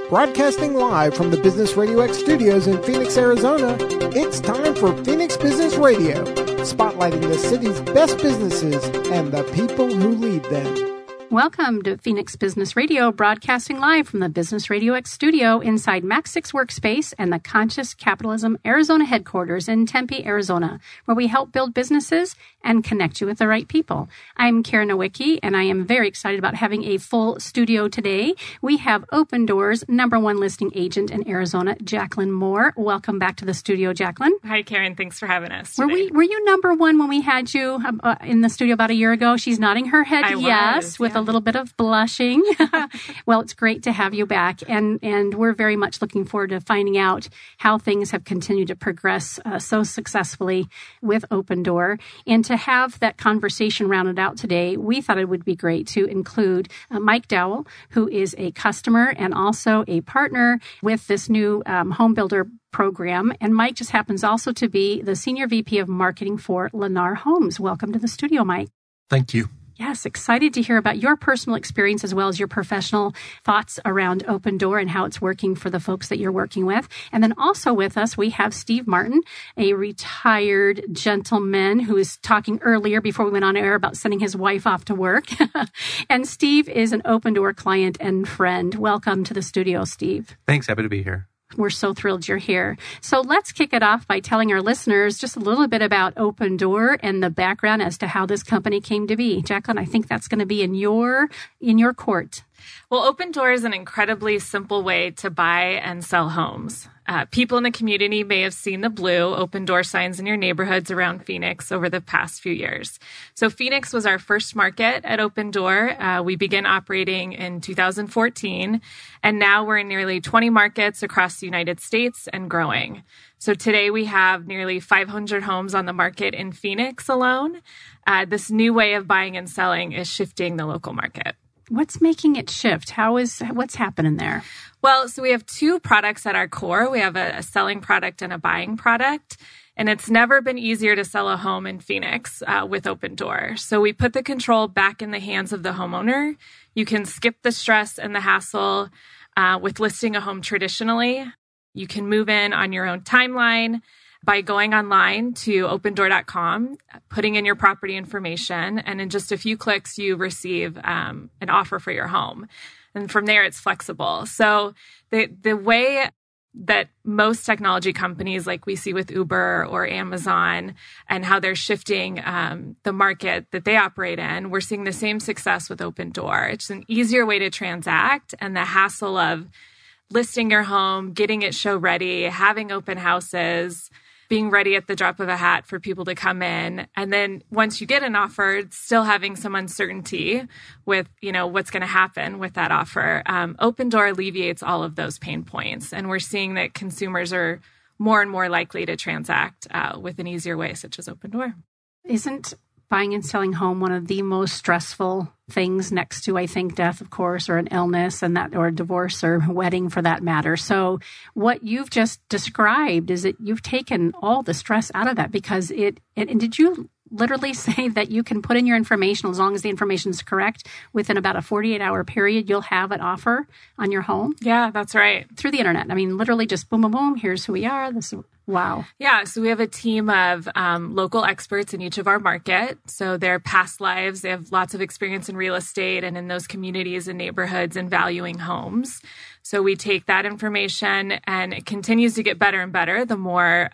Broadcasting live from the Business Radio X studios in Phoenix, Arizona, it's time for Phoenix Business Radio, spotlighting the city's best businesses and the people who lead them. Welcome to Phoenix Business Radio, broadcasting live from the Business Radio X studio inside Max 6 Workspace and the Conscious Capitalism Arizona headquarters in Tempe, Arizona, where we help build businesses and connect you with the right people. I'm Karen Nowicki, and I am very excited about having a full studio today. We have Open Doors' #1 listing agent in Arizona, Jacqueline Moore. Welcome back to the studio, Jacqueline. Hi, Karen. Thanks for having us today. Were you #1 when we had you in the studio about a year ago? She's nodding her head yes, with a little bit of blushing. Well, it's great to have you back, and we're very much looking forward to finding out how things have continued to progress so successfully with Open Door. And to have that conversation rounded out today, we thought it would be great to include Mike Dowell, who is a customer and also a partner with this new home builder program. And Mike just happens also to be the Senior VP of Marketing for Lennar Homes. Welcome to the studio, Mike. Thank you. Yes, excited to hear about your personal experience as well as your professional thoughts around Open Door and how it's working for the folks that you're working with. And then also with us, we have Steve Martin, a retired gentleman who was talking earlier before we went on air about sending his wife off to work. And Steve is an Open Door client and friend. Welcome to the studio, Steve. Thanks. Happy to be here. We're so thrilled you're here. So let's kick it off by telling our listeners just a little bit about Open Door and the background as to how this company came to be. Jacqueline, I think that's going to be in your court. Well, Open Door is an incredibly simple way to buy and sell homes. People in the community may have seen the blue Open Door signs in your neighborhoods around Phoenix over the past few years. So Phoenix was our first market at Open Door. We began operating in 2014, and now we're in nearly 20 markets across the United States and growing. So today we have nearly 500 homes on the market in Phoenix alone. This new way of buying and selling is shifting the local market. What's making it shift? What's happening there? Well, so we have two products at our core. We have a selling product and a buying product. And it's never been easier to sell a home in Phoenix with Open Door. So we put the control back in the hands of the homeowner. You can skip the stress and the hassle with listing a home traditionally. You can move in on your own timeline by going online to opendoor.com, putting in your property information, and in just a few clicks, you receive an offer for your home. And from there, it's flexible. So the way that most technology companies like we see with Uber or Amazon and how they're shifting the market that they operate in, we're seeing the same success with Open Door. It's an easier way to transact, and the hassle of listing your home, getting it show ready, having open houses, being ready at the drop of a hat for people to come in. And then once you get an offer, still having some uncertainty with, what's going to happen with that offer. Open Door alleviates all of those pain points. And we're seeing that consumers are more and more likely to transact with an easier way, such as Open Door. Isn't buying and selling home one of the most stressful things next to, I think, death, of course, or an illness or a divorce or wedding for that matter? So what you've just described is that you've taken all the stress out of that because and did you literally say that you can put in your information as long as the information is correct within about a 48-hour period, you'll have an offer on your home? Yeah, that's right. Through the internet. I mean, literally just boom, boom, boom. Here's who we are. Wow. Yeah. So we have a team of local experts in each of our market. So their past lives, they have lots of experience in real estate and in those communities and neighborhoods and valuing homes. So we take that information and it continues to get better and better the more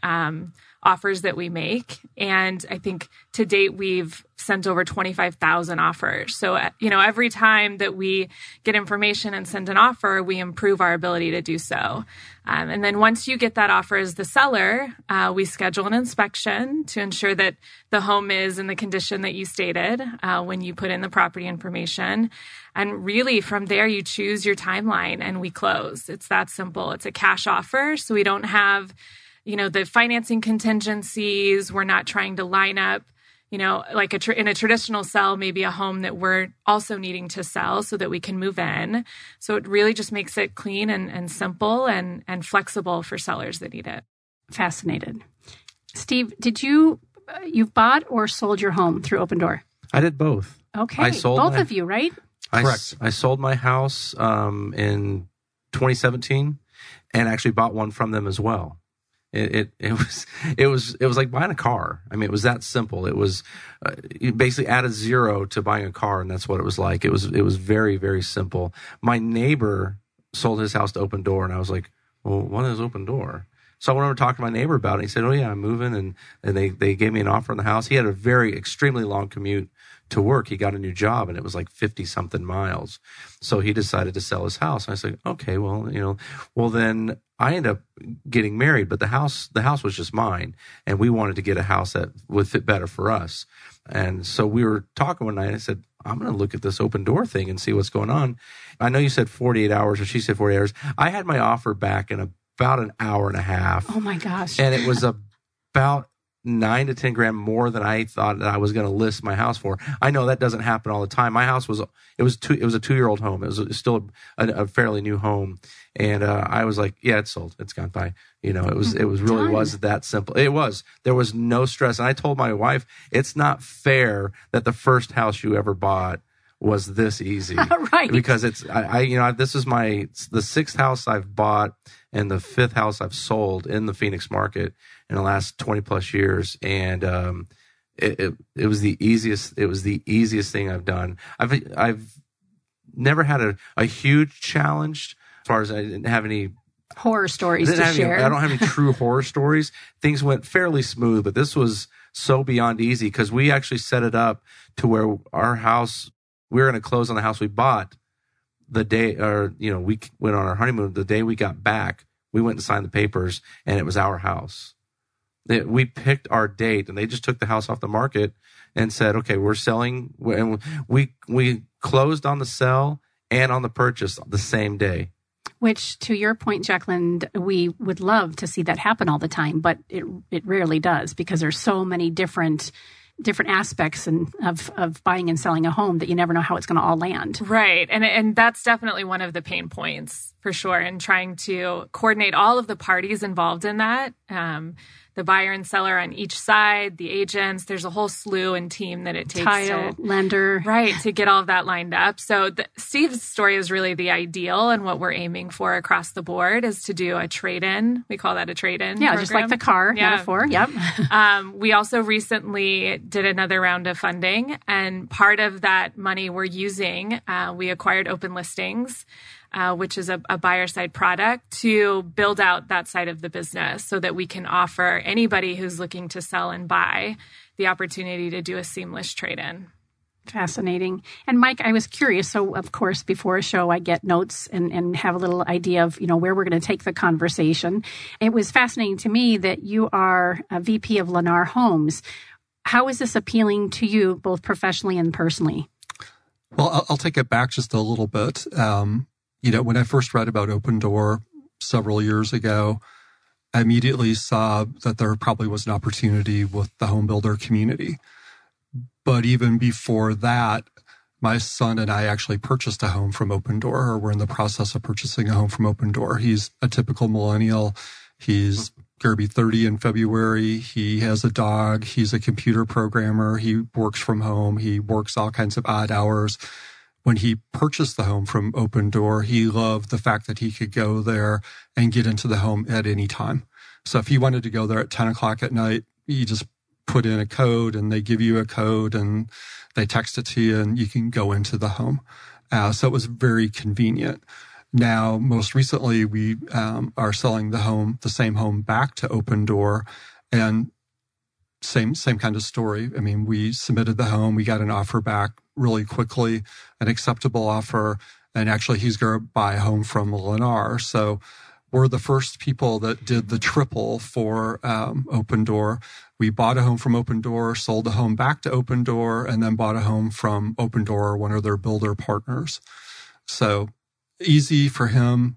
offers that we make. And I think to date, we've sent over 25,000 offers. So, every time that we get information and send an offer, we improve our ability to do so. And then once you get that offer as the seller, we schedule an inspection to ensure that the home is in the condition that you stated when you put in the property information. And really from there, you choose your timeline and we close. It's that simple. It's a cash offer. So we don't have the financing contingencies. We're not trying to line up, like in a traditional sell, maybe a home that we're also needing to sell so that we can move in. So it really just makes it clean and simple and flexible for sellers that need it. Fascinated. Steve, did you've bought or sold your home through Open Door? I did both. Okay. Both of you, right? Correct. I sold my house in 2017 and actually bought one from them as well. It was like buying a car. I mean, it was that simple. It was you basically added zero to buying a car, and that's what it was like. It was very, very simple. My neighbor sold his house to Open Door, and I was like, well, what is Open Door? So I went over to talk to my neighbor about it. He said, oh yeah, I'm moving, and they gave me an offer on the house. He had a very extremely long commute to work. He got a new job, and it was like 50 something miles. So he decided to sell his house. And I said, okay, well, then I ended up getting married, but the house was just mine, and we wanted to get a house that would fit better for us. And so we were talking one night, and I said, I'm going to look at this Open Door thing and see what's going on. I know you said 48 hours, or she said 48 hours. I had my offer back in about an hour and a half. Oh my gosh. And it was about $9 to $10 more than I thought that I was going to list my house for. I know that doesn't happen all the time. My house was a 2-year-old home. It was still a fairly new home. And I was like, yeah, it's sold. It's gone by. It was that simple. It was. There was no stress. And I told my wife, it's not fair that the first house you ever bought was this easy. Right. Because this is the 6th house I've bought and the 5th house I've sold in the Phoenix market in the last 20 plus years. And it was the easiest thing I've done. I've never had a huge challenge as far as I didn't have any horror stories to share. I don't have any true horror stories. Things went fairly smooth, but this was so beyond easy because we actually set it up to where our house, we were going to close on the house we bought the day, we went on our honeymoon. The day we got back, we went and signed the papers, and it was our house. We picked our date, and they just took the house off the market and said, okay, we're selling. And we closed on the sell and on the purchase the same day. Which, to your point, Jacqueline, we would love to see that happen all the time, but it rarely does because there's so many different aspects of buying and selling a home that you never know how it's going to all land. Right. And that's definitely one of the pain points for sure, in trying to coordinate all of the parties involved in that. The buyer and seller on each side, the agents, there's a whole slew and team that it takes. Title, lender. Right, to get all of that lined up. So Steve's story is really the ideal, and what we're aiming for across the board is to do a trade-in. We call that a trade-in program. Just like the car metaphor. Yep. We also recently did another round of funding, and part of that money we're using, we acquired Open Listings, which is a buyer side product, to build out that side of the business so that we can offer anybody who's looking to sell and buy the opportunity to do a seamless trade-in. Fascinating. And Mike, I was curious. So, of course, before a show, I get notes and have a little idea of, where we're going to take the conversation. It was fascinating to me that you are a VP of Lennar Homes. How is this appealing to you, both professionally and personally? Well, I'll take it back just a little bit. When I first read about Open Door several years ago, I immediately saw that there probably was an opportunity with the home builder community. But even before that, my son and I actually purchased a home from Open Door, or we're in the process of purchasing a home from Open Door. He's a typical millennial. He's going to be 30 in February. He has a dog. He's a computer programmer. He works from home. He works all kinds of odd hours. When he purchased the home from Open Door, he loved the fact that he could go there and get into the home at any time. So if he wanted to go there at 10 o'clock at night, he just put in a code and they give you a code and they text it to you and you can go into the home. So it was very convenient. Now, most recently, we are selling the same home back to Open Door, and same kind of story. I mean, we submitted the home, we got an offer back really quickly, an acceptable offer, and actually he's going to buy a home from Lennar. So we're the first people that did the triple for Open Door. We bought a home from Open Door, sold a home back to Open Door, and then bought a home from Open Door, one of their builder partners. So easy for him,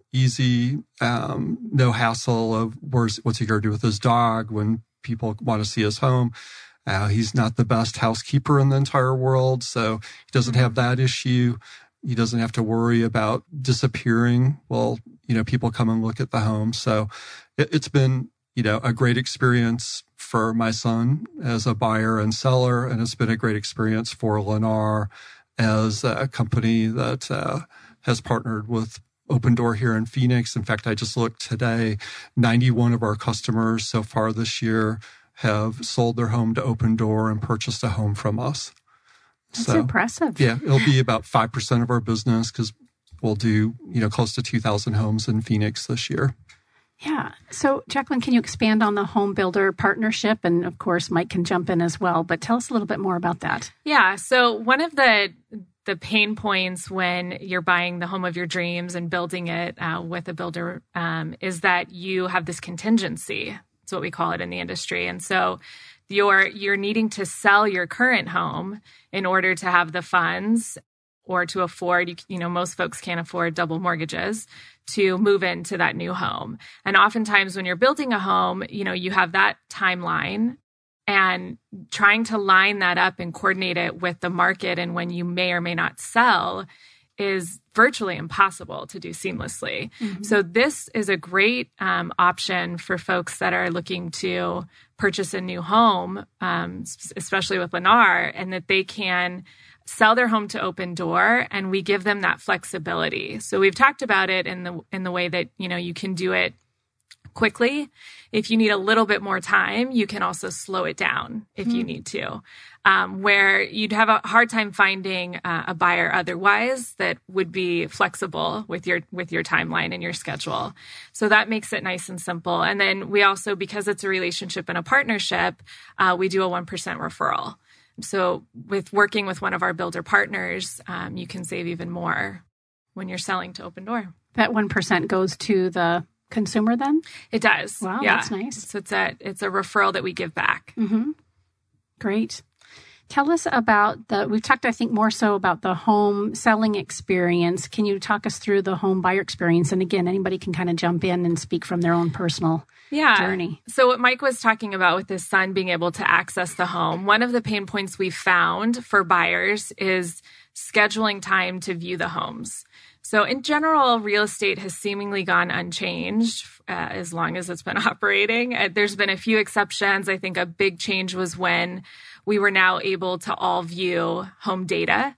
no hassle of what's he going to do with his dog when people want to see his home. He's not the best housekeeper in the entire world, so he doesn't have that issue. He doesn't have to worry about disappearing. Well, people come and look at the home. So it's been, a great experience for my son as a buyer and seller, and it's been a great experience for Lennar as a company that has partnered with Opendoor here in Phoenix. In fact, I just looked today, 91 of our customers so far this year have sold their home to Opendoor and purchased a home from us. That's impressive. Yeah, it'll be about 5% of our business because we'll do, close to 2,000 homes in Phoenix this year. Yeah. So, Jacqueline, can you expand on the home builder partnership? And of course, Mike can jump in as well, but tell us a little bit more about that. Yeah. So one of the pain points when you're buying the home of your dreams and building it with a builder is that you have this contingency. That's what we call it in the industry. And so you're needing to sell your current home in order to have the funds or to afford, most folks can't afford double mortgages to move into that new home. And oftentimes when you're building a home, you have that timeline, and trying to line that up and coordinate it with the market and when you may or may not sell is virtually impossible to do seamlessly. Mm-hmm. So this is a great option for folks that are looking to purchase a new home, especially with Lennar, and that they can sell their home to Opendoor, and we give them that flexibility. So we've talked about it in the way that, you can do it quickly. If you need a little bit more time, you can also slow it down if you need to, where you'd have a hard time finding a buyer otherwise that would be flexible with your timeline and your schedule. So that makes it nice and simple. And then we also, because it's a relationship and a partnership, we do a 1% referral. So with working with one of our builder partners, you can save even more when you're selling to Opendoor. That 1% goes to the consumer then? It does. Wow, yeah. That's nice. So it's a referral that we give back. Mm-hmm. Great. Tell us about we've talked, I think, more so about the home selling experience. Can you talk us through the home buyer experience? And again, anybody can kind of jump in and speak from their own personal journey. So what Mike was talking about with his son being able to access the home, one of the pain points we found for buyers is scheduling time to view the homes. So in general, real estate has seemingly gone unchanged as long as it's been operating. There's been a few exceptions. I think a big change was when we were now able to all view home data.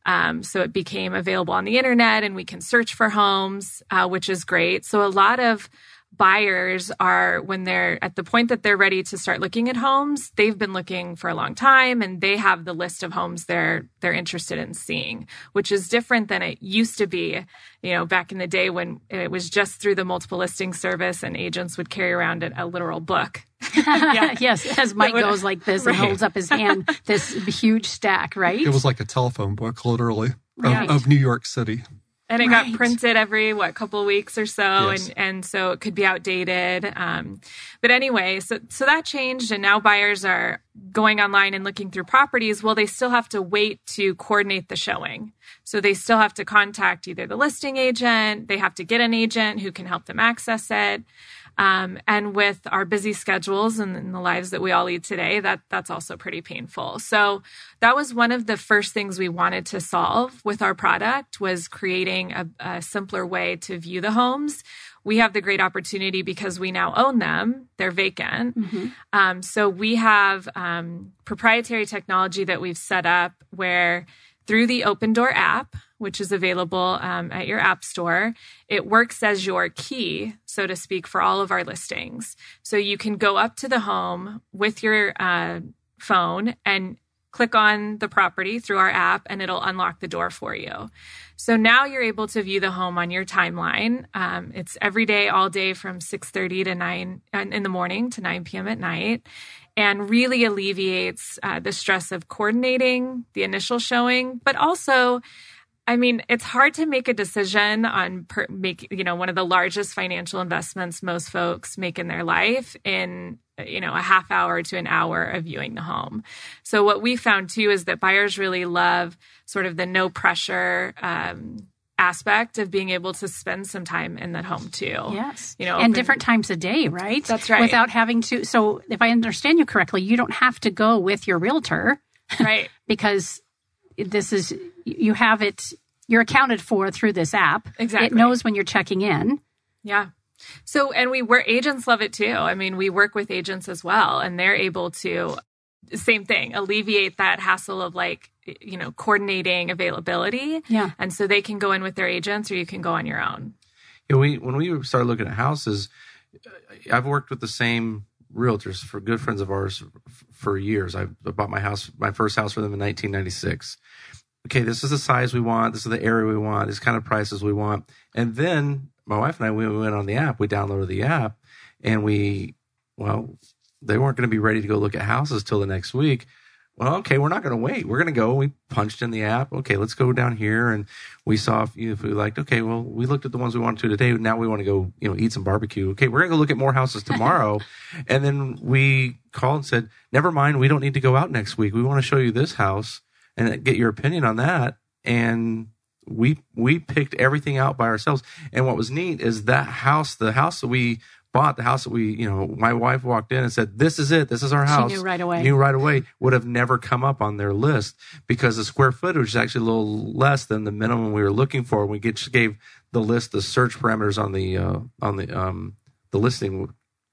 So it became available on the internet and we can search for homes, which is great. So a lot of buyers are, when they're at the point that they're ready to start looking at homes, they've been looking for a long time and they have the list of homes they're interested in seeing, which is different than it used to be, back in the day when it was just through the multiple listing service and agents would carry around a literal book. Yes, as Mike goes like this and holds up his hand, this huge stack, right? It was like a telephone book, literally, right. of New York City. And it got printed every, couple of weeks or so. Yes. And so it could be outdated. But anyway, so that changed. And now buyers are going online and looking through properties. Well, they still have to wait to coordinate the showing. So they still have to contact either the listing agent. They have to get an agent who can help them access it. And with our busy schedules and the lives that we all lead today, that's also pretty painful. So that was one of the first things we wanted to solve with our product, was creating a simpler way to view the homes. We have the great opportunity because we now own them. They're vacant. Mm-hmm. So we have proprietary technology that we've set up where through the Opendoor app, which is available at your app store, it works as your key, so to speak, for all of our listings. So you can go up to the home with your phone and click on the property through our app, and it'll unlock the door for you. So now you're able to view the home on your timeline. It's every day, all day from 6:30 to 9 in the morning to 9 p.m. at night, and really alleviates the stress of coordinating the initial showing, but also, it's hard to make a decision on one of the largest financial investments most folks make in their life in, a half hour to an hour of viewing the home. So what we found too is that buyers really love sort of the no pressure aspect of being able to spend some time in that home too. Yes. And different times a day, right? That's right. Without having to. So if I understand you correctly, you don't have to go with your realtor. Right. Because you have it, you're accounted for through this app. Exactly. It knows when you're checking in. Yeah. So, and agents love it too. We work with agents as well, and they're able to, same thing, alleviate that hassle of coordinating availability. Yeah. And so they can go in with their agents or you can go on your own. When we started looking at houses, I've worked with the same realtors for good friends of ours for years. I bought my first house for them in 1996. Okay, this is the size we want. This is the area we want. This kind of prices we want. And then my wife and I, we went on the app. We downloaded the app, and they weren't going to be ready to go look at houses till the next week. Well, okay, we're not going to wait. We're going to go. We punched in the app. Okay, let's go down here. And we saw if we liked, okay, well, we looked at the ones we wanted to today. Now we want to go, eat some barbecue. Okay, we're going to go look at more houses tomorrow. And then we called and said, never mind, we don't need to go out next week. We want to show you this house and get your opinion on that. And we picked everything out by ourselves. And what was neat is the house that we bought, the house that my wife walked in and said, this is it. This is our house. She knew right away. Would have never come up on their list because the square footage is actually a little less than the minimum we were looking for. We just gave the list, the search parameters on the listing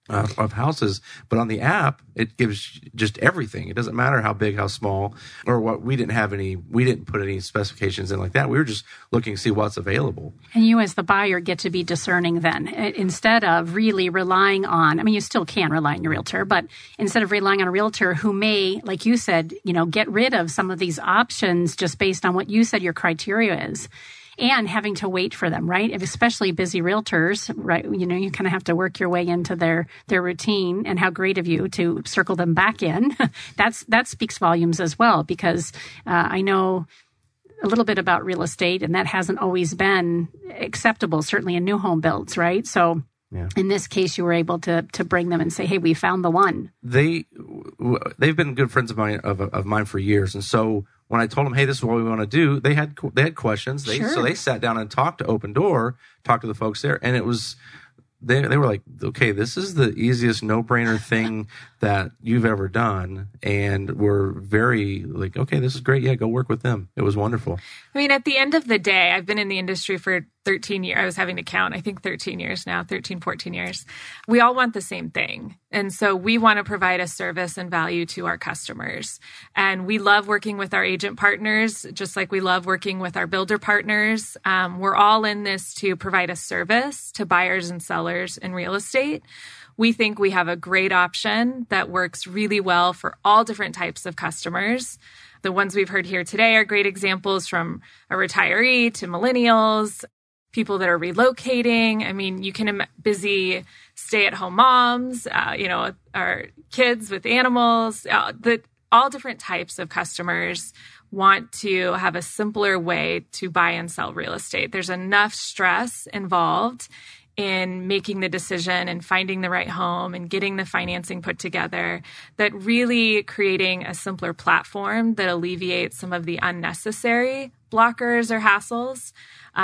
of houses, but on the app, it gives just everything. It doesn't matter how big, how small, or what. We didn't put any specifications in like that. We were just looking to see what's available. And you as the buyer get to be discerning then, instead of really relying on, you still can rely on your realtor, but instead of relying on a realtor who may, like you said, get rid of some of these options just based on what you said your criteria is. And having to wait for them, right? Especially busy realtors, right? You kind of have to work your way into their routine, and how great of you to circle them back in. That speaks volumes as well, because I know a little bit about real estate, and that hasn't always been acceptable, certainly in new home builds, right? So yeah. In this case, you were able to bring them and say, "Hey, we found the one." They've been good friends of mine for years, and so when I told them, "Hey, this is what we want to do," they had questions. So they sat down and talked to Open Door, talked to the folks there, and it was they were like, "Okay, this is the easiest no-brainer thing that you've ever done," and we're very like, "Okay, this is great. Yeah, go work with them." It was wonderful. At the end of the day, I've been in the industry for 13 years. I was having to count, I think 13 years now, 13, 14 years. We all want the same thing. And so we want to provide a service and value to our customers. And we love working with our agent partners, just like we love working with our builder partners. We're all in this to provide a service to buyers and sellers in real estate. We think we have a great option that works really well for all different types of customers. The ones we've heard here today are great examples, from a retiree to millennials, people that are relocating. You can busy stay-at-home moms, our kids with animals, all different types of customers want to have a simpler way to buy and sell real estate. There's enough stress involved in making the decision and finding the right home and getting the financing put together, that really creating a simpler platform that alleviates some of the unnecessary blockers or hassles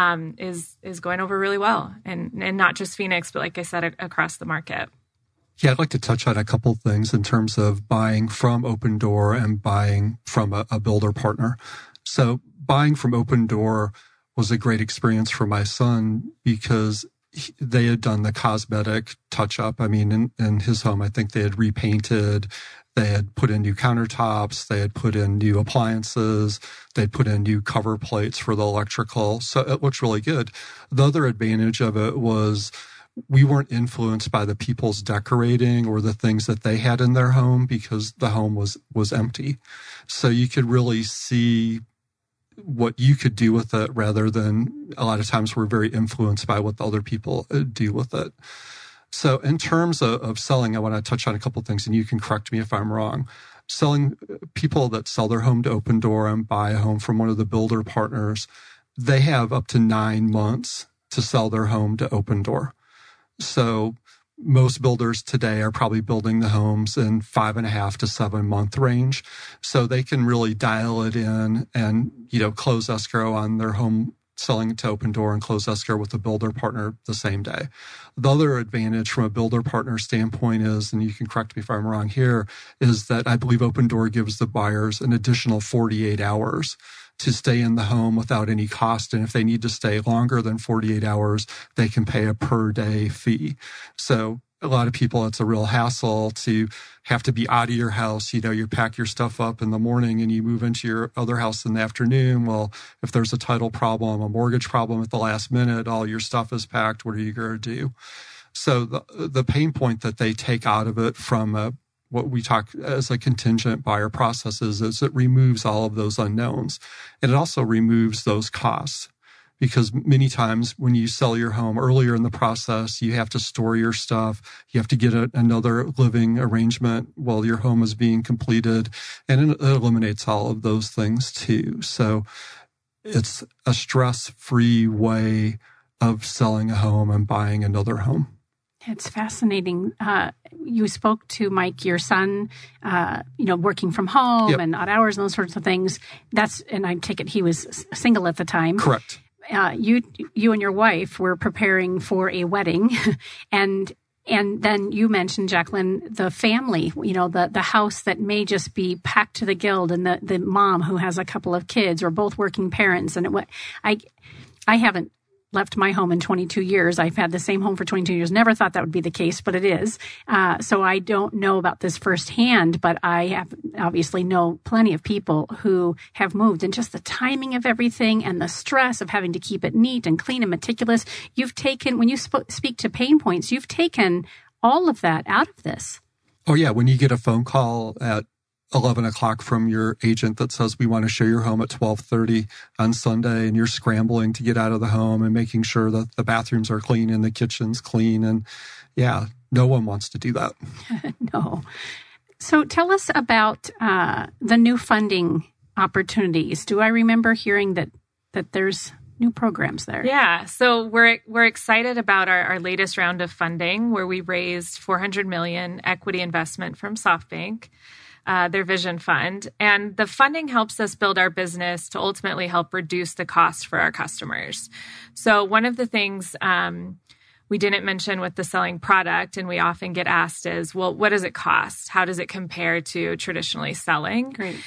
is going over really well. And not just Phoenix, but like I said, across the market. Yeah, I'd like to touch on a couple of things in terms of buying from Open Door and buying from a builder partner. So buying from Open Door was a great experience for my son because they had done the cosmetic touch-up. In his home, I think they had repainted, they had put in new countertops, they had put in new appliances, they'd put in new cover plates for the electrical. So it looks really good. The other advantage of it was we weren't influenced by the people's decorating or the things that they had in their home because the home was empty. So you could really see what you could do with it, rather than a lot of times we're very influenced by what the other people do with it. So in terms of selling, I want to touch on a couple of things, and you can correct me if I'm wrong. Selling, people that sell their home to Open Door and buy a home from one of the builder partners, they have up to 9 months to sell their home to Open Door. So most builders today are probably building the homes in 5.5 to 7 month range. So they can really dial it in and, close escrow on their home, selling it to Open Door, and close escrow with the builder partner the same day. The other advantage from a builder partner standpoint is, and you can correct me if I'm wrong here, is that I believe Open Door gives the buyers an additional 48 hours to stay in the home without any cost. And if they need to stay longer than 48 hours, they can pay a per day fee. So a lot of people, it's a real hassle to have to be out of your house. You pack your stuff up in the morning and you move into your other house in the afternoon. Well, if there's a title problem, a mortgage problem at the last minute, all your stuff is packed. What are you going to do? So the pain point that they take out of it from what we talk as a contingent buyer process is it removes all of those unknowns. And it also removes those costs. Because many times when you sell your home earlier in the process, you have to store your stuff. You have to get another living arrangement while your home is being completed. And it eliminates all of those things too. So it's a stress-free way of selling a home and buying another home. It's fascinating. You spoke to Mike, your son, working from home and odd hours and those sorts of things. And I take it he was single at the time. Correct. You and your wife were preparing for a wedding, and then you mentioned, Jacqueline, the family, the house that may just be packed to the gild, and the mom who has a couple of kids or both working parents. And I haven't left my home in 22 years. I've had the same home for 22 years. Never thought that would be the case, but it is. So I don't know about this firsthand, but I have obviously know plenty of people who have moved, and just the timing of everything and the stress of having to keep it neat and clean and meticulous. You've taken, when you speak to pain points, you've taken all of that out of this. Oh yeah. When you get a phone call at 11 o'clock from your agent that says we want to show your home at 12:30 on Sunday, and you're scrambling to get out of the home and making sure that the bathrooms are clean and the kitchen's clean. And yeah, no one wants to do that. No. So tell us about the new funding opportunities. Do I remember hearing that there's new programs there? Yeah. So we're excited about our latest round of funding, where we raised $400 million equity investment from SoftBank. Their Vision Fund. And the funding helps us build our business to ultimately help reduce the cost for our customers. So one of the things we didn't mention with the selling product, and we often get asked is, well, what does it cost? How does it compare to traditionally selling? Great.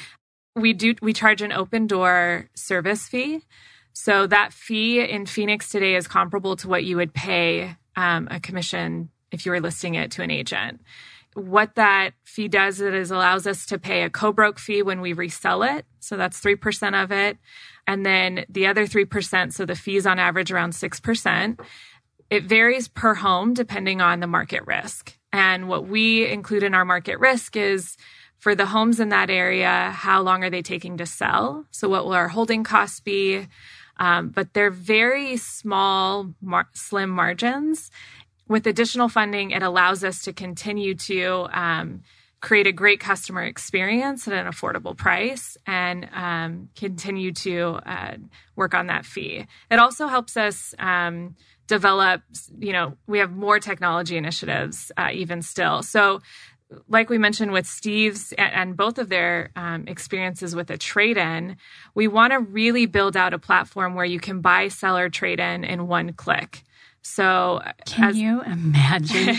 We charge an open door service fee. So that fee in Phoenix today is comparable to what you would pay a commission if you were listing it to an agent. What that fee does is allows us to pay a co-broke fee when we resell it. So that's 3% of it. And then the other 3%, so the fee's on average around 6%. It varies per home depending on the market risk. And what we include in our market risk is, for the homes in that area, how long are they taking to sell? So what will our holding costs be? But they're very small, slim margins. With additional funding, it allows us to continue to create a great customer experience at an affordable price and continue to work on that fee. It also helps us develop, we have more technology initiatives even still. So like we mentioned with Steve's and both of their experiences with a trade-in, we want to really build out a platform where you can buy, sell, or trade-in in one click. So can you imagine?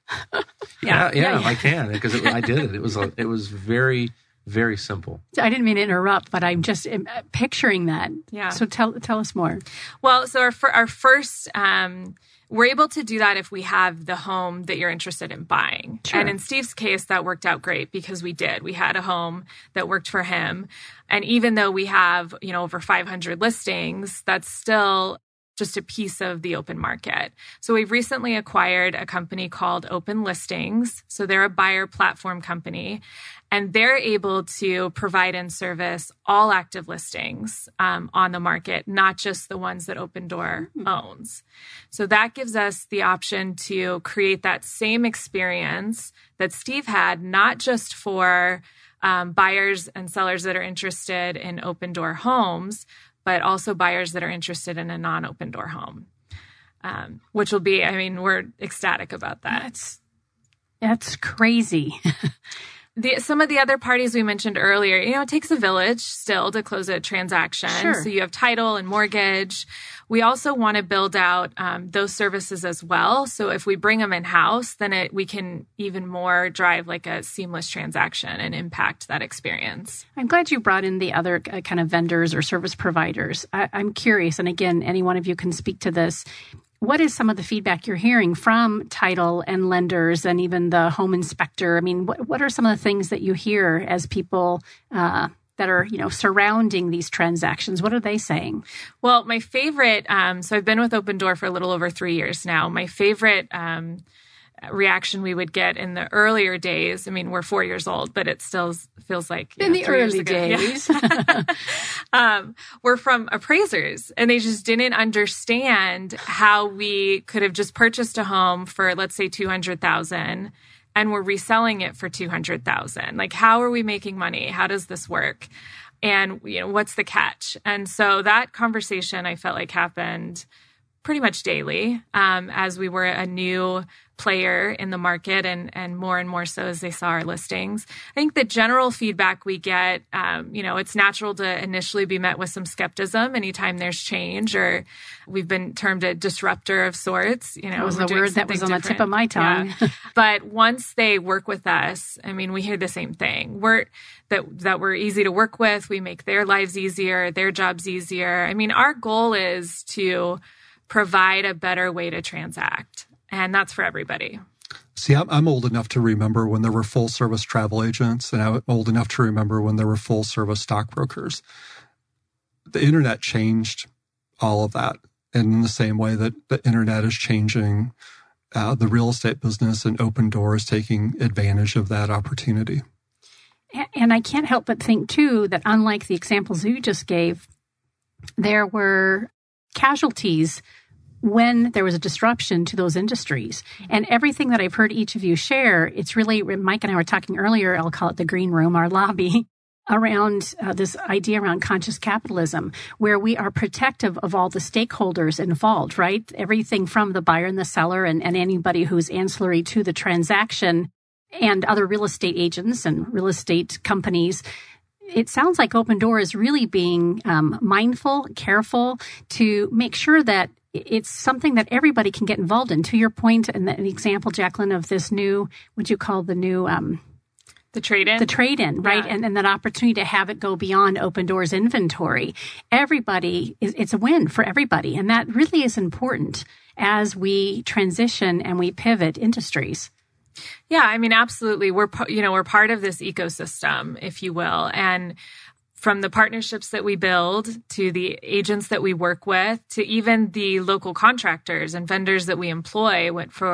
Yeah, I can, because I did it. It was very, very simple. I didn't mean to interrupt, but I'm just picturing that. Yeah. So tell us more. Well, so our first, we're able to do that if we have the home that you're interested in buying. Sure. And in Steve's case, that worked out great because we had a home that worked for him. And even though we have, over 500 listings, that's still just a piece of the open market. So we've recently acquired a company called Open Listings. So they're a buyer platform company, and they're able to provide and service all active listings on the market, not just the ones that Open Door owns. So that gives us the option to create that same experience that Steve had, not just for buyers and sellers that are interested in Open Door homes, but also buyers that are interested in a non-Open Door home, which will be, we're ecstatic about that. That's crazy. Some of the other parties we mentioned earlier, it takes a village still to close a transaction. Sure. So you have title and mortgage. We also want to build out those services as well. So if we bring them in-house, then we can even more drive like a seamless transaction and impact that experience. I'm glad you brought in the other kind of vendors or service providers. I'm curious, and again, any one of you can speak to this. What is some of the feedback you're hearing from title and lenders and even the home inspector? I mean, what are some of the things that you hear as people that are, surrounding these transactions? What are they saying? Well, my favorite, so I've been with Opendoor for a little over 3 years now. My favorite reaction we would get in the earlier days, I mean, we're 4 years old, but it still feels like in the early days, we're from appraisers, and they just didn't understand how we could have just purchased a home for, let's say, $200,000, and we're reselling it for $200,000. Like, how are we making money? How does this work? And what's the catch? And so that conversation, I felt like, happened pretty much daily as we were a new player in the market, and more so as they saw our listings. I think the general feedback we get, it's natural to initially be met with some skepticism anytime there's change, or we've been termed a disruptor of sorts. That was the word that was on the tip of my tongue. Yeah. But once they work with us, I mean, we hear the same thing. That we're easy to work with. We make their lives easier, their jobs easier. I mean, our goal is to provide a better way to transact. And that's for everybody. See, I'm old enough to remember when there were full-service travel agents, and I'm old enough to remember when there were full-service stockbrokers. The internet changed all of that. And in the same way that the internet is changing the real estate business, and Opendoor is taking advantage of that opportunity. And I can't help but think, too, that unlike the examples you just gave, there were casualties when there was a disruption to those industries. And everything that I've heard each of you share, it's really, Mike and I were talking earlier, I'll call it the green room, our lobby, around this idea around conscious capitalism, where we are protective of all the stakeholders involved, right? Everything from the buyer and the seller and anybody who's ancillary to the transaction, and other real estate agents and real estate companies. It sounds like Opendoor is really being mindful, careful to make sure that it's something that everybody can get involved in. To your point, and the example, Jacqueline, of this new, what you call the new... the trade-in? The trade-in, right? Yeah. And that opportunity to have it go beyond Opendoor's inventory. Everybody, it's a win for everybody. And that really is important as we transition and we pivot industries. Yeah, I mean, absolutely. We're part of this ecosystem, if you will. And from the partnerships that we build to the agents that we work with to even the local contractors and vendors that we employ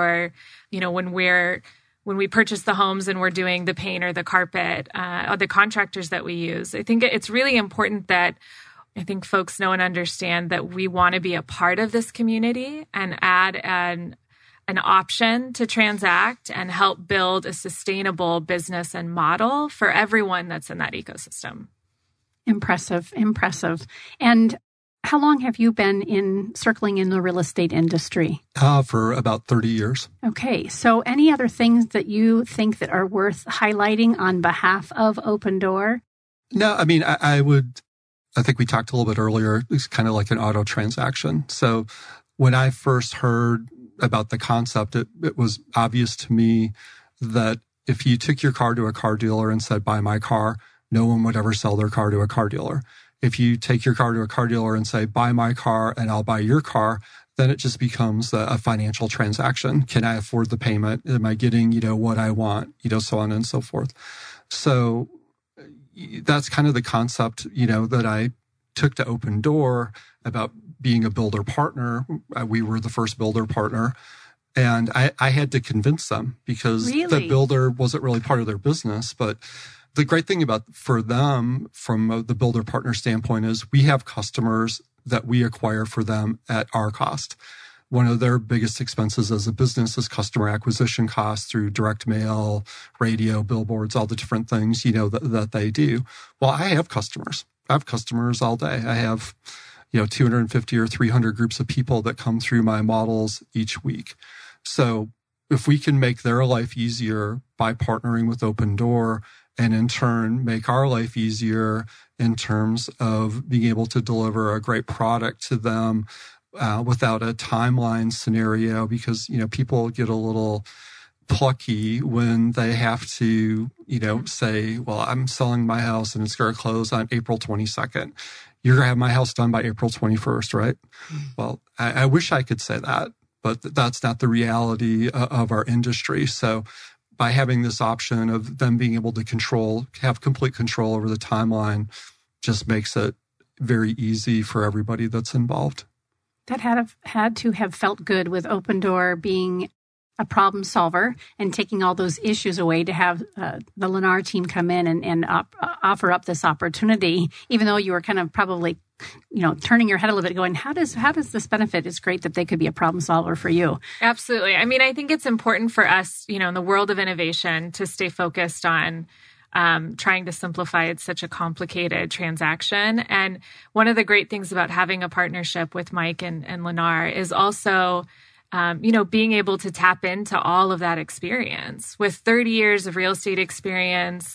when we purchase the homes and we're doing the paint or the carpet, or the contractors that we use. I think it's really important that I think folks know and understand that we want to be a part of this community and add an option to transact and help build a sustainable business and model for everyone that's in that ecosystem. Impressive. And how long have you been circling in the real estate industry? For about 30 years. Okay. So any other things that you think that are worth highlighting on behalf of Opendoor? No, I mean, I think we talked a little bit earlier, it's kind of like an auto transaction. So when I first heard about the concept, it was obvious to me that if you took your car to a car dealer and said, buy my car, no one would ever sell their car to a car dealer. If you take your car to a car dealer and say, buy my car and I'll buy your car, then it just becomes a financial transaction. Can I afford the payment? Am I getting, what I want? So on and so forth. So that's kind of the concept, that I took to Opendoor about being a builder partner. We were the first builder partner. And I had to convince them because the builder wasn't really part of their business. But the great thing for them from the builder partner standpoint is we have customers that we acquire for them at our cost. One of their biggest expenses as a business is customer acquisition costs through direct mail, radio, billboards, all the different things, that they do. Well, I have customers. I have customers all day. I have, 250 or 300 groups of people that come through my models each week. So if we can make their life easier by partnering with Opendoor and in turn make our life easier in terms of being able to deliver a great product to them without a timeline scenario, because, people get a little plucky when they have to, say, well, I'm selling my house and it's going to close on April 22nd. you're going to have my house done by April 21st, right? Well, I wish I could say that, but that's not the reality of our industry. So by having this option of them being able to have complete control over the timeline, just makes it very easy for everybody that's involved. That had to have felt good with Opendoor being a problem solver and taking all those issues away to have the Lennar team come in and offer up this opportunity, even though you were kind of probably, turning your head a little bit going, how does this benefit? It's great that they could be a problem solver for you. Absolutely. I mean, I think it's important for us, in the world of innovation to stay focused on trying to simplify. It's such a complicated transaction. And one of the great things about having a partnership with Mike and Lennar is also, being able to tap into all of that experience. With 30 years of real estate experience,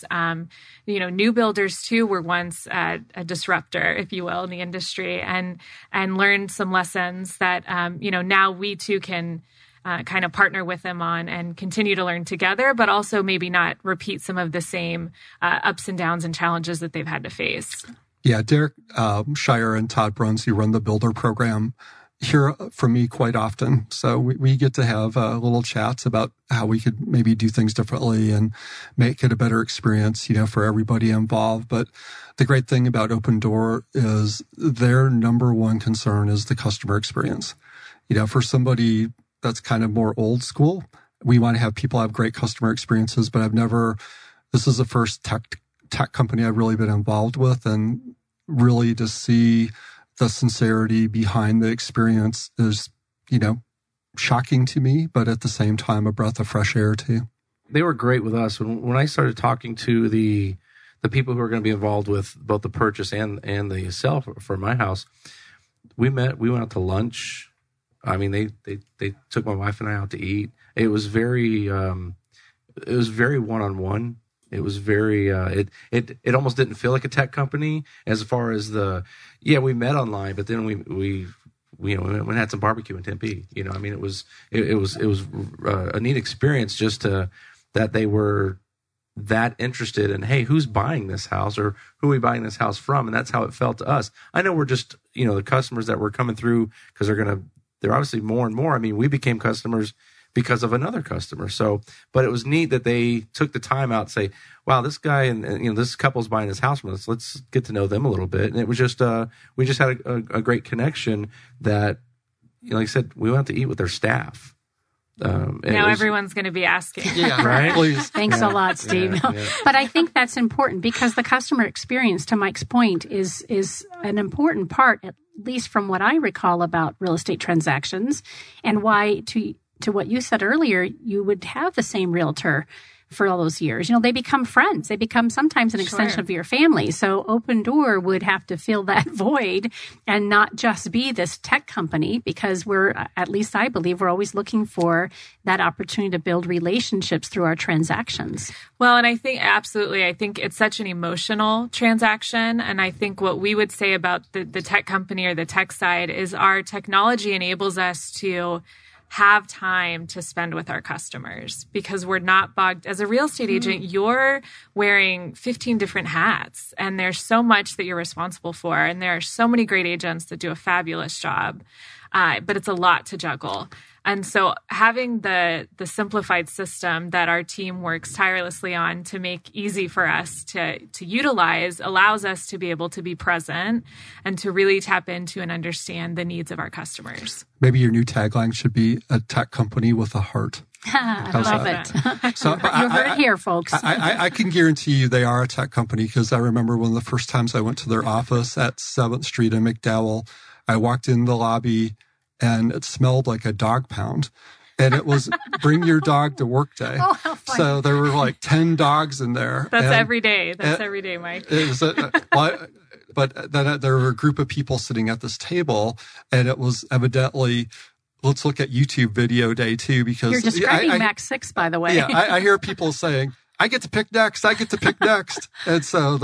new builders too were once a disruptor, if you will, in the industry and learned some lessons that, now we too can kind of partner with them on and continue to learn together, but also maybe not repeat some of the same ups and downs and challenges that they've had to face. Yeah, Derek Shire and Todd Bruns, who run the Builder program, hear from me quite often. So we get to have little chats about how we could maybe do things differently and make it a better experience, for everybody involved. But the great thing about Opendoor is their number one concern is the customer experience. For somebody that's kind of more old school, we want to have people have great customer experiences, but this is the first tech company I've really been involved with, and really to see the sincerity behind the experience is, shocking to me, but at the same time, a breath of fresh air too. They were great with us. When I started talking to the people who are going to be involved with both the purchase and the sale for my house, we went out to lunch. I mean, they took my wife and I out to eat. It was very one-on-one. It was very, it almost didn't feel like a tech company as far as we met online, but then we went and had some barbecue in Tempe. I mean, it was a neat experience just that they were that interested in, hey, who's buying this house or who are we buying this house from? And that's how it felt to us. I know we're just, the customers that were coming through because they're obviously more and more. I mean, we became customers because of another customer. So, but it was neat that they took the time out to say, wow, this guy and this couple's buying this house from us. Let's get to know them a little bit. And it was just, we just had a great connection that, like I said, we went out to eat with their staff. Now everyone's going to be asking. Yeah, right? Please. Thanks a lot, Steve. Yeah. But I think that's important because the customer experience, to Mike's point, is an important part, at least from what I recall about real estate transactions, and why, to what you said earlier, you would have the same realtor for all those years. They become friends. They become sometimes an extension of your family. So Opendoor would have to fill that void and not just be this tech company, because at least I believe we're always looking for that opportunity to build relationships through our transactions. Well, and I think it's such an emotional transaction. And I think what we would say about the tech company or the tech side is our technology enables us to have time to spend with our customers, because we're not bogged. As a real estate agent, you're wearing 15 different hats, and there's so much that you're responsible for. And there are so many great agents that do a fabulous job, but it's a lot to juggle. And so having the simplified system that our team works tirelessly on to make easy for us to utilize allows us to be able to be present and to really tap into and understand the needs of our customers. Maybe your new tagline should be a tech company with a heart. I love it. So you heard it here, folks. I can guarantee you they are a tech company, because I remember one of the first times I went to their office at 7th Street in McDowell, I walked in the lobby and it smelled like a dog pound. And it was bring your dog to work day. Oh, how funny. So there were like 10 dogs in there. That's every day. That's every day, Mike. But then there were a group of people sitting at this table, and it was evidently, let's look at YouTube video day too, because you're describing Mac 6, by the way. Yeah, I hear people saying, I get to pick next. I get to pick next. And so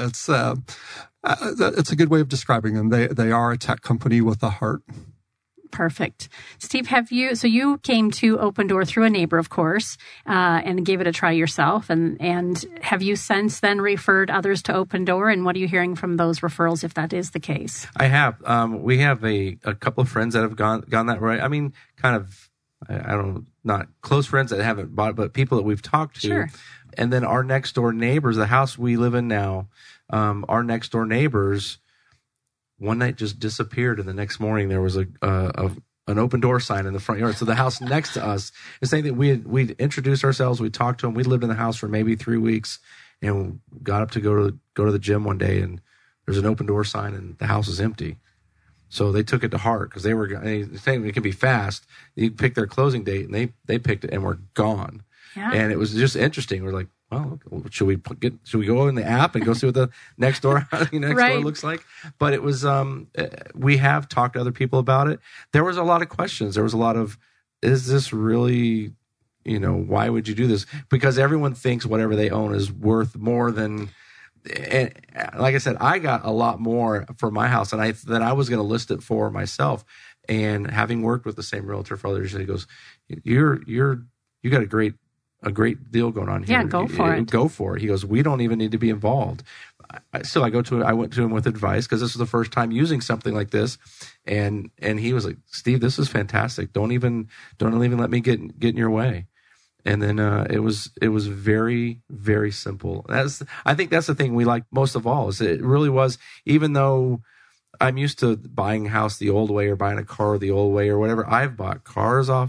it's a good way of describing them. They are a tech company with a heart. Perfect. Steve, so you came to Open Door through a neighbor, of course, and gave it a try yourself. And have you since then referred others to Open Door? And what are you hearing from those referrals, if that is the case? I have. We have a couple of friends that have gone that way. I mean, kind of, I don't know, not close friends that haven't bought it, but people that we've talked to. Sure. And then our next door neighbors, the house we live in now, our next door neighbors, one night just disappeared, and the next morning there was an Open Door sign in the front yard. So the house next to us is saying that we'd introduced ourselves, we talked to them, we lived in the house for maybe 3 weeks, and got up to go to the gym one day, and there's an Open Door sign, and the house is empty. So they took it to heart because they were saying it can be fast. You pick their closing date, and they picked it and were gone. Yeah. And it was just interesting. We're like, well, should we go in the app and go see what the next door door looks like? But it was we have talked to other people about it. There was a lot of questions. There was a lot of, is this really, why would you do this? Because everyone thinks whatever they own is worth more than. And like I said, I got a lot more for my house than I was going to list it for myself. And having worked with the same realtor for others, he goes, you got a great deal going on here. Yeah, go for it. Go for it. He goes, we don't even need to be involved. I went to him with advice because this was the first time using something like this. And he was like, Steve, this is fantastic. Don't even let me get in your way. And then it was very, very simple. I think that's the thing we like most of all, is it really was, even though I'm used to buying a house the old way or buying a car the old way or whatever. I've bought cars off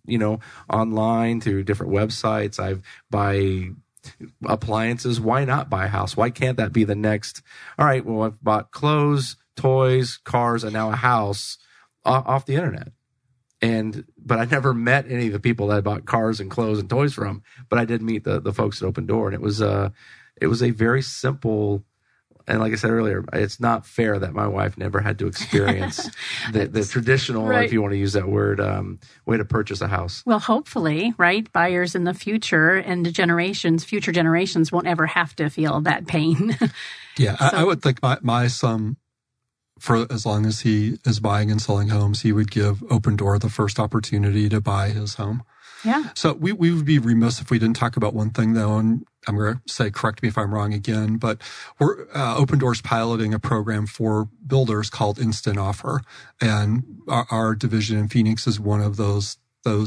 online through different websites. I've buy appliances. Why not buy a house? Why can't that be the next? All right, well, I've bought clothes, toys, cars, and now a house off the internet. But I never met any of the people that I bought cars and clothes and toys from. But I did meet the folks at Open Door, and it was a very simple. And like I said earlier, it's not fair that my wife never had to experience the traditional, right, if you want to use that word, way to purchase a house. Well, hopefully, right, buyers in the future and future generations won't ever have to feel that pain. Yeah, so, I would think my son, for as long as he is buying and selling homes, he would give Open Door the first opportunity to buy his home. Yeah. So we would be remiss if we didn't talk about one thing, though, and I'm going to say, correct me if I'm wrong again, but we're Open Door's piloting a program for builders called Instant Offer, and our division in Phoenix is one of those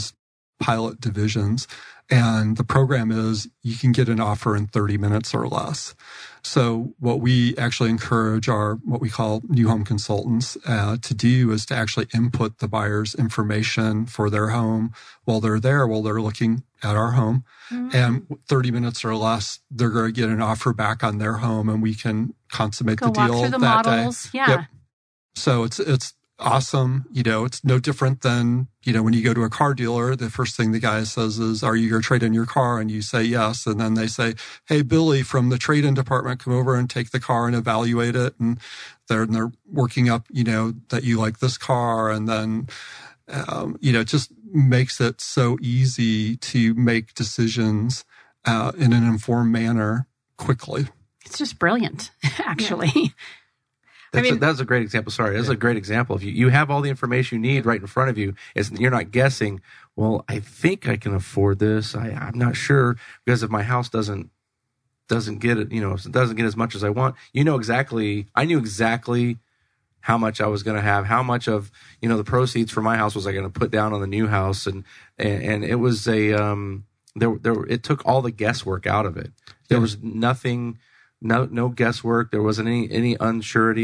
pilot divisions. And the program is you can get an offer in 30 minutes or less. So what we actually encourage our what we call new home consultants to do is to actually input the buyer's information for their home while they're looking at our home. Mm-hmm. And 30 minutes or less, they're going to get an offer back on their home, and we can consummate the deal walk through the that models. day. Yeah. Yep. So it's awesome. It's no different than, when you go to a car dealer, the first thing the guy says is, are you going to trade in your car? And you say yes. And then they say, hey, Billy from the trade-in department, come over and take the car and evaluate it. And they're working up, that you like this car. And then, it just makes it so easy to make decisions in an informed manner quickly. It's just brilliant, actually. Yeah. That's a great example. Sorry, that's a great example. If you have all the information you need right in front of you, you're not guessing, well, I think I can afford this. I'm not sure, because if my house doesn't get it, doesn't get as much as I want, I knew exactly how much I was going to have, how much of, the proceeds for my house was I going to put down on the new house. And it was it took all the guesswork out of it. There was nothing. No guesswork. There wasn't any unsurety.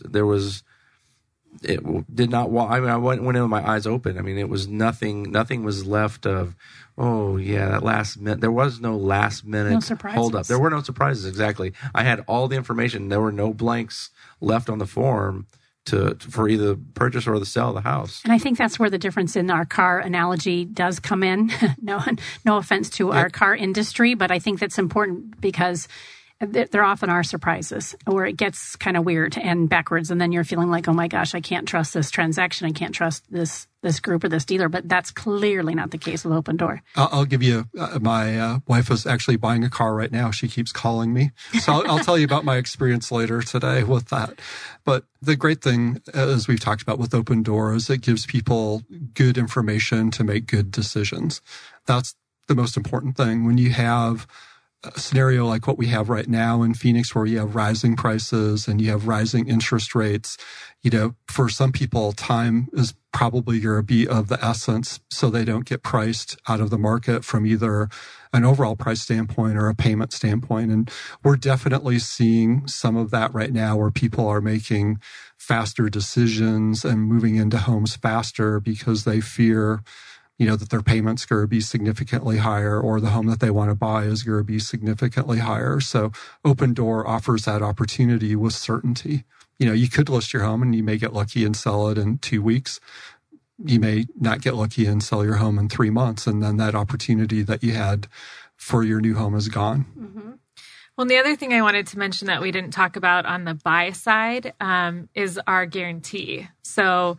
It did not. I went in with my eyes open. It was nothing. Nothing was left of. Oh yeah, that last minute. There was no last minute hold up. There were no surprises. Exactly. I had all the information. There were no blanks left on the form for either purchase or the sale of the house. And I think that's where the difference in our car analogy does come in. No offense to our car industry, but I think that's important because there often are surprises where it gets kind of weird and backwards. And then you're feeling like, oh my gosh, I can't trust this transaction. I can't trust this group or this dealer. But that's clearly not the case with Opendoor. I'll give you, my wife is actually buying a car right now. She keeps calling me. So I'll tell you about my experience later today with that. But the great thing, as we've talked about with Opendoor, is it gives people good information to make good decisions. That's the most important thing. When you have a scenario like what we have right now in Phoenix, where you have rising prices and you have rising interest rates, for some people, time is probably going to be of the essence, so they don't get priced out of the market from either an overall price standpoint or a payment standpoint. And we're definitely seeing some of that right now, where people are making faster decisions and moving into homes faster because they fear that their payment's going to be significantly higher, or the home that they want to buy is going to be significantly higher. So Opendoor offers that opportunity with certainty. You could list your home and you may get lucky and sell it in 2 weeks. You may not get lucky and sell your home in 3 months. And then that opportunity that you had for your new home is gone. Mm-hmm. Well, the other thing I wanted to mention that we didn't talk about on the buy side is our guarantee. So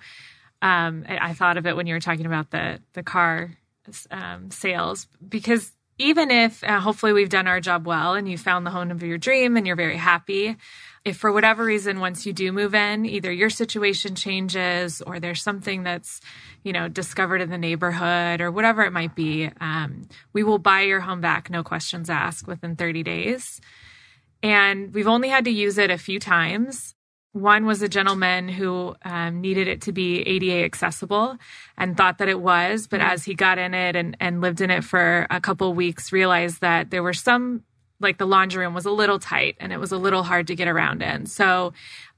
I thought of it when you were talking about the car sales, because even if hopefully we've done our job well and you found the home of your dream and you're very happy, if for whatever reason, once you do move in, either your situation changes or there's something that's, discovered in the neighborhood or whatever it might be, we will buy your home back, no questions asked, within 30 days. And we've only had to use it a few times. One was a gentleman who needed it to be ADA accessible and thought that it was, but as he got in it and lived in it for a couple of weeks, realized that there were some, like the laundry room was a little tight and it was a little hard to get around in. So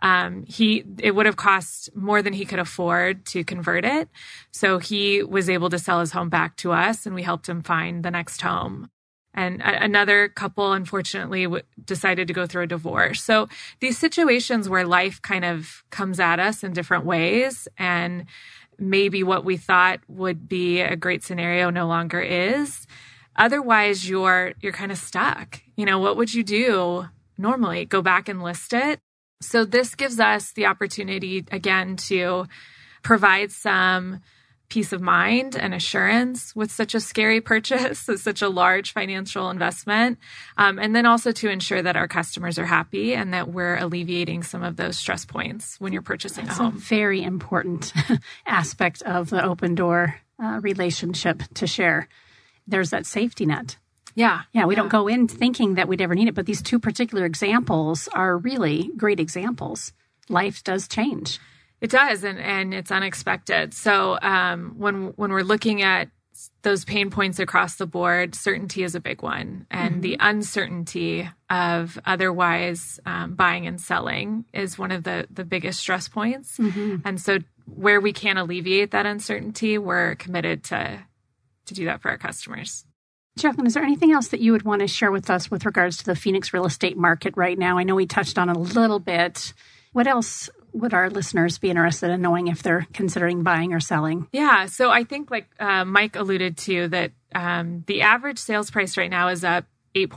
it would have cost more than he could afford to convert it. So he was able to sell his home back to us, and we helped him find the next home. And another couple, unfortunately, decided to go through a divorce. So these situations where life kind of comes at us in different ways, and maybe what we thought would be a great scenario no longer is. Otherwise, you're kind of stuck. What would you do normally? Go back and list it. So this gives us the opportunity, again, to provide some peace of mind and assurance with such a scary purchase, such a large financial investment, and then also to ensure that our customers are happy and that we're alleviating some of those stress points when you're purchasing a home. That's a very important aspect of the Opendoor relationship to share. There's that safety net. Yeah. We don't go in thinking that we'd ever need it, but these two particular examples are really great examples. Life does change. It does, and it's unexpected. So when we're looking at those pain points across the board, certainty is a big one. And the uncertainty of otherwise buying and selling is one of the biggest stress points. Mm-hmm. And so where we can alleviate that uncertainty, we're committed to do that for our customers. Jacqueline, is there anything else that you would want to share with us with regards to the Phoenix real estate market right now? I know we touched on it a little bit. What else would our listeners be interested in knowing if they're considering buying or selling? Yeah, so I think like Mike alluded to that the average sales price right now is up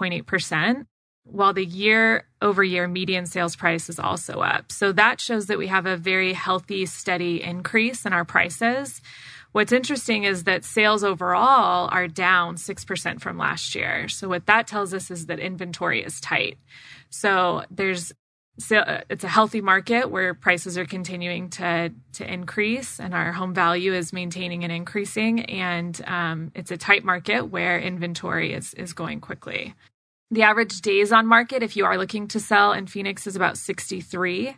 8.8%, while the year-over-year median sales price is also up. So that shows that we have a very healthy, steady increase in our prices. What's interesting is that sales overall are down 6% from last year. So what that tells us is that inventory is tight. So it's a healthy market where prices are continuing to increase and our home value is maintaining and increasing. And it's a tight market where inventory is going quickly. The average days on market, if you are looking to sell in Phoenix, is about 63.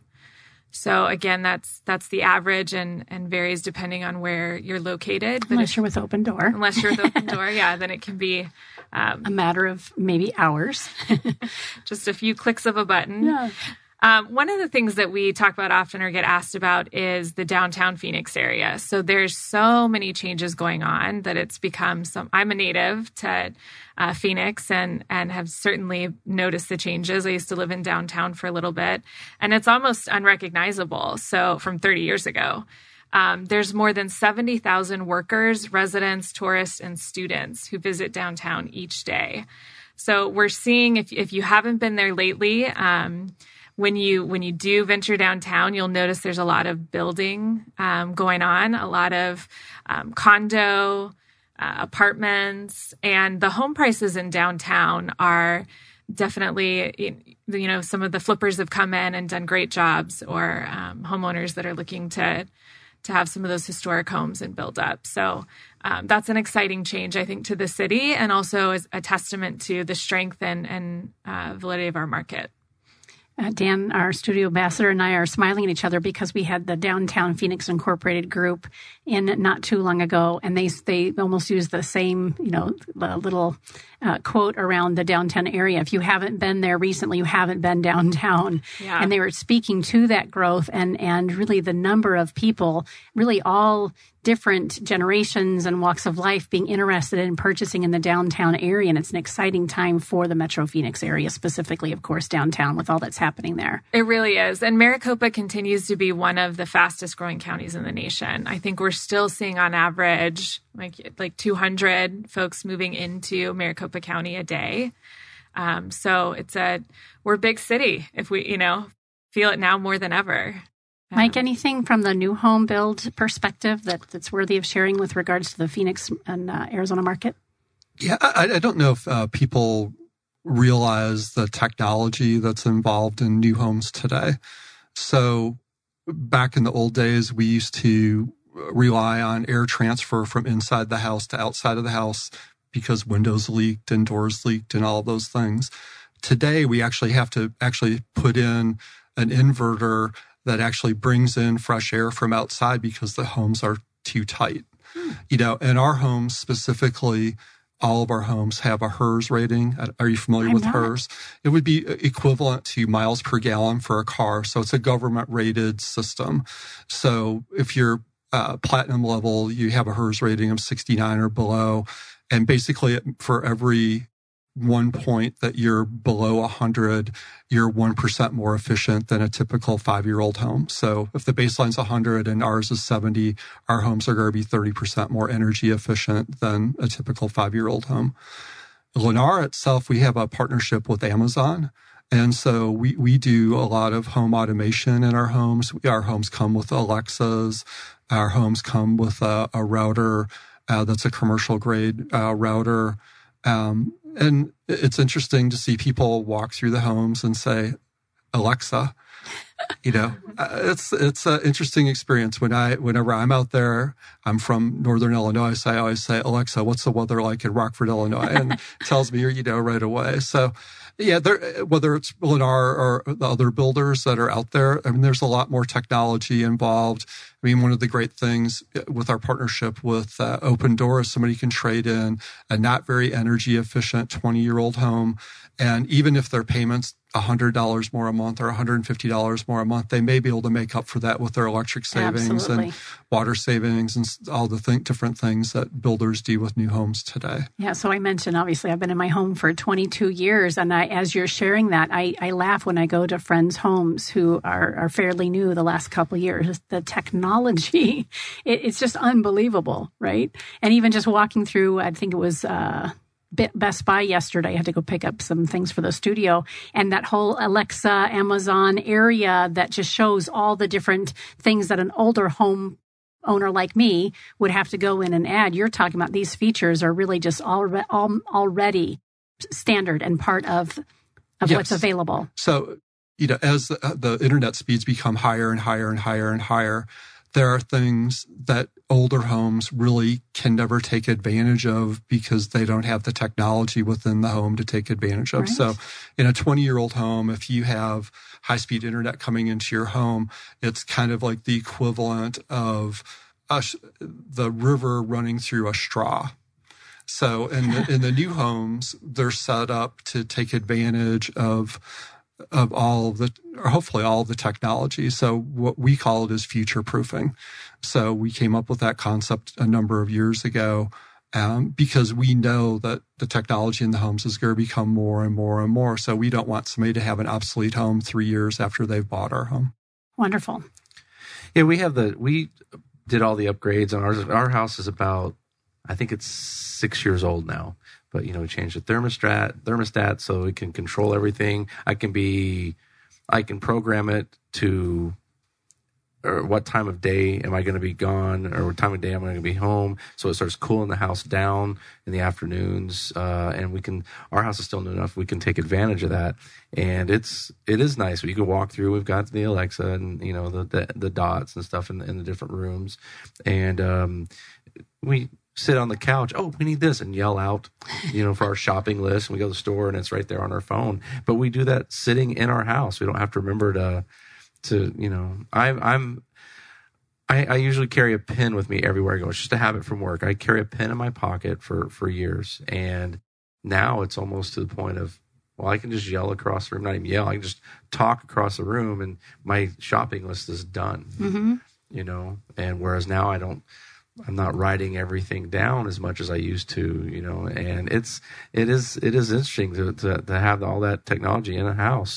So again, that's the average and varies depending on where you're located. Unless you're with Opendoor. Unless you're with Opendoor, yeah, then it can be a matter of maybe hours. Just a few clicks of a button. Yeah. One of the things that we talk about often or get asked about is the downtown Phoenix area. So there's so many changes going on that it's become I'm a native to Phoenix and have certainly noticed the changes. I used to live in downtown for a little bit, and it's almost unrecognizable. So from 30 years ago, there's more than 70,000 workers, residents, tourists, and students who visit downtown each day. So we're seeing, if you haven't been there lately, when you do venture downtown, you'll notice there's a lot of building going on, a lot of condo, apartments, and the home prices in downtown are definitely, some of the flippers have come in and done great jobs, or homeowners that are looking to have some of those historic homes and build up. So that's an exciting change, I think, to the city, and also is a testament to the strength and validity of our market. Dan, our studio ambassador, and I are smiling at each other because we had the Downtown Phoenix Incorporated group in not too long ago, and they almost used the same, little quote around the downtown area. If you haven't been there recently, you haven't been downtown. Yeah. And they were speaking to that growth and really the number of people, really all different generations and walks of life being interested in purchasing in the downtown area. And it's an exciting time for the Metro Phoenix area, specifically, of course, downtown with all that's happening there. It really is. And Maricopa continues to be one of the fastest growing counties in the nation. I think we're still seeing on average like 200 folks moving into Maricopa County a day. So we're a big city if we, feel it now more than ever. Mike, anything from the new home build perspective that's worthy of sharing with regards to the Phoenix and Arizona market? Yeah, I don't know if people realize the technology that's involved in new homes today. So back in the old days, we used to rely on air transfer from inside the house to outside of the house because windows leaked and doors leaked and all of those things. Today, we actually have to put in an inverter that actually brings in fresh air from outside because the homes are too tight. And our homes specifically, all of our homes have a HERS rating. Are you familiar with HERS? It would be equivalent to miles per gallon for a car. So it's a government rated system. So if you're platinum level, you have a HERS rating of 69 or below. And basically for every 1 point that you're below 100, you're 1% more efficient than a typical 5-year-old home. So if the baseline's 100 and ours is 70, our homes are going to be 30% more energy efficient than a typical 5-year-old home. Lennar itself, we have a partnership with Amazon. And so we do a lot of home automation in our homes. Our homes come with Alexas. Our homes come with a router that's a commercial grade router. And it's interesting to see people walk through the homes and say, Alexa, it's an interesting experience. Whenever I'm out there, I'm from Northern Illinois, so I always say, Alexa, what's the weather like in Rockford, Illinois? And it tells me, right away. So yeah, whether it's Lennar or the other builders that are out there, there's a lot more technology involved. One of the great things with our partnership with Open Door is somebody can trade in a not very energy efficient 20-year-old home. And even if their payment's $100 more a month or $150 more a month, they may be able to make up for that with their electric savings Absolutely. and water savings and all the different things that builders do with new homes today. Yeah, so I mentioned, obviously, I've been in my home for 22 years, and as you're sharing that, I laugh when I go to friends' homes who are fairly new the last couple of years. The technology, it's just unbelievable, right? And even just walking through, I think it was Best Buy yesterday. I had to go pick up some things for the studio, and that whole Alexa, Amazon area that just shows all the different things that an older home owner like me would have to go in and add. You're talking about these features are really just already standard and part of Yes. what's available. So, as the internet speeds become higher and higher and higher and higher, there are things that older homes really can never take advantage of because they don't have the technology within the home to take advantage of. Right. So in a 20-year-old home, if you have high-speed internet coming into your home, it's kind of like the equivalent of the river running through a straw. So in the new homes, they're set up to take advantage of all of hopefully all of the technology. So what we call it is future proofing. So we came up with that concept a number of years ago because we know that the technology in the homes is going to become more and more and more. So we don't want somebody to have an obsolete home 3 years after they've bought our home. Wonderful. Yeah, we did all the upgrades on ours. Our house is about I think it's 6 years old now. But, we changed the thermostat so it can control everything. I can program it to, or what time of day am I going to be gone, or what time of day am I going to be home. So it starts cooling the house down in the afternoons. And our house is still new enough, we can take advantage of that. And it is nice. You can walk through. We've got the Alexa and, the dots and stuff in the different rooms. And, we sit on the couch. Oh, we need this, and yell out, for our shopping list. And we go to the store, and it's right there on our phone. But we do that sitting in our house. We don't have to remember to. I usually carry a pen with me everywhere I go. It's just a habit from work. I carry a pen in my pocket for years, and now it's almost to the point of, well, I can just yell across the room. Not even yell. I can just talk across the room, and my shopping list is done. Mm-hmm. And whereas now I'm not writing everything down as much as I used to, and it is interesting to have all that technology in a house.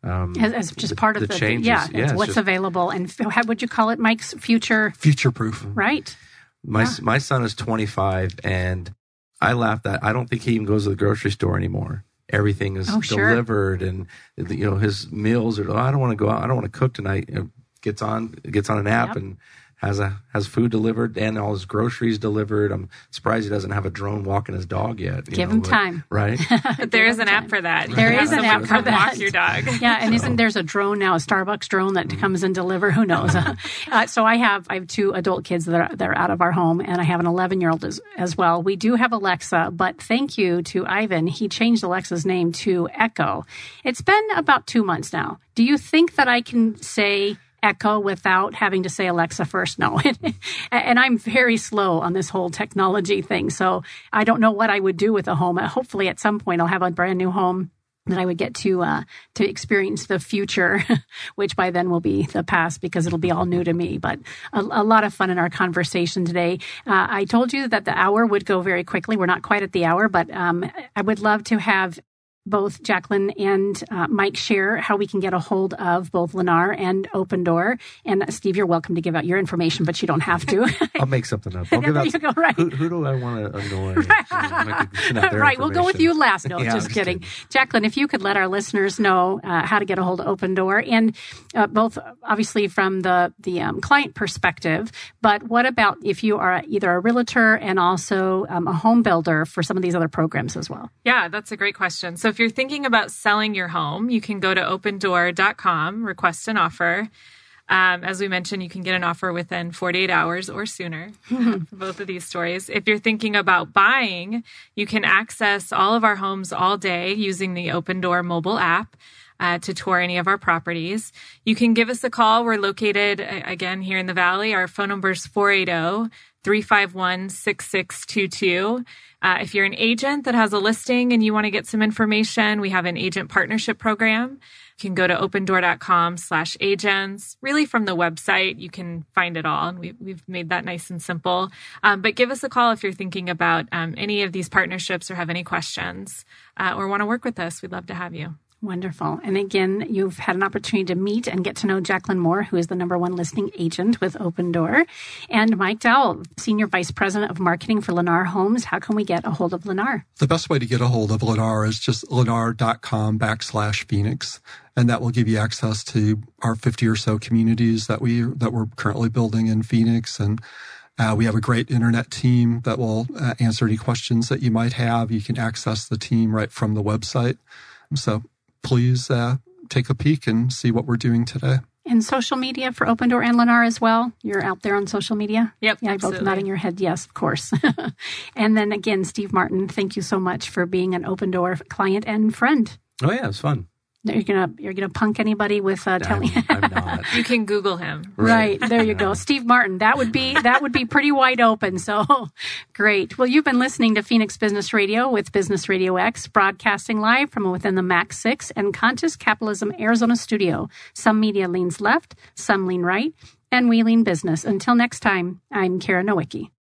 As just part of the changes. It's what's available. And how would you call it, Mike's future-proof? Right. My son is 25, and I laugh that I don't think he even goes to the grocery store anymore. Everything is delivered, and his meals are. I don't want to go out. I don't want to cook tonight. Gets on an app and has food delivered and all his groceries delivered. I'm surprised he doesn't have a drone walking his dog yet. Give him time. Right? But there is an app for that. There is an app for that. Walk your dog. Yeah, and there's a drone now, a Starbucks drone that comes and delivers. Who knows? So I have 2 adult kids that are out of our home, and I have an 11-year-old as well. We do have Alexa, but thank you to Ivan. He changed Alexa's name to Echo. It's been about 2 months now. Do you think that I can say Echo without having to say Alexa first? No. And I'm very slow on this whole technology thing. So I don't know what I would do with a home. Hopefully at some point I'll have a brand new home that I would get to experience the future, which by then will be the past because it'll be all new to me. But a lot of fun in our conversation today. I told you that the hour would go very quickly. We're not quite at the hour, but I would love to have both Jacqueline and Mike share how we can get a hold of both Lennar and Open Door. And Steve, you're welcome to give out your information, but you don't have to. I'll make something up. I'll give out. You go, right. Who do I want to annoy? Right. We'll go with you last. No, just kidding. Jacqueline, if you could let our listeners know how to get a hold of Open Door, and both obviously from the client perspective, but what about if you are either a realtor and also a home builder for some of these other programs as well? Yeah, that's a great question. So if you're thinking about selling your home, you can go to opendoor.com, request an offer. As we mentioned, you can get an offer within 48 hours or sooner for both of these stories. If you're thinking about buying, you can access all of our homes all day using the Open Door mobile app to tour any of our properties. You can give us a call. We're located, again, here in the Valley. Our phone number is 480-351-6622. If you're an agent that has a listing and you want to get some information, we have an agent partnership program. You can go to opendoor.com/agents. Really from the website, you can find it all. And we've made that nice and simple. But give us a call if you're thinking about any of these partnerships or have any questions or want to work with us. We'd love to have you. Wonderful. And again, you've had an opportunity to meet and get to know Jacqueline Moore, who is the #1 listing agent with Open Door, and Mike Dowell, Senior Vice President of Marketing for Lennar Homes. How can we get a hold of Lennar? The best way to get a hold of Lennar is just lennar.com/Phoenix. And that will give you access to our 50 or so communities that we're currently building in Phoenix. And we have a great internet team that will answer any questions that you might have. You can access the team right from the website. So please take a peek and see what we're doing today. And social media for Open Door and Lennar as well? You're out there on social media? Yep, yeah, absolutely. Both nodding your head, yes, of course. And then again, Steve Martin, thank you so much for being an Open Door client and friend. Oh, yeah, it was fun. You're gonna punk anybody with telling. I'm not. You can Google him. Right there, you go, Steve Martin. That would be pretty wide open. So great. Well, you've been listening to Phoenix Business Radio with Business Radio X, broadcasting live from within the Max 6 and Conscious Capitalism Arizona studio. Some media leans left, some lean right, and we lean business. Until next time, I'm Kara Nowicki.